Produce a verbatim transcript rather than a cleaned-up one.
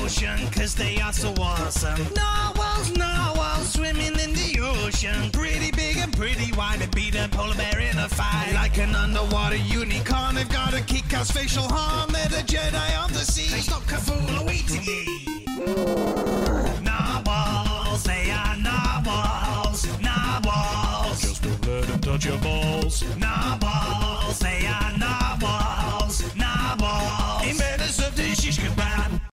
ocean, cause they are so awesome. Narwhals, narwhals, swimming in the ocean. Pretty big and pretty wide, and beat a polar bear in a fight. Like an underwater unicorn, they've got a kick-ass facial harm. They're the Jedi of the sea. They stop Cthulhu waiting ye. Narwhals, they are narwhals. Narwhals, Just don't let him touch your balls. narwhals.